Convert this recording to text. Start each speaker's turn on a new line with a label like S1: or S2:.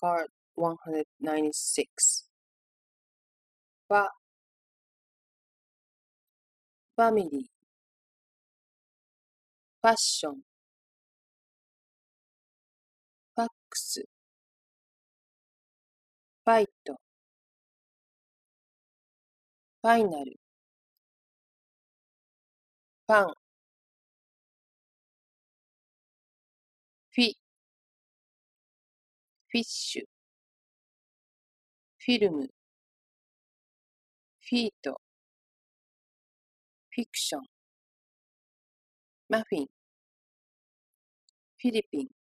S1: Card 196. ファミリー、ファッション、ファックス、ファイト、ファイナル、ファン、フィッシュ、フィルム、フィート、フィクション、マフィン、フィリピン。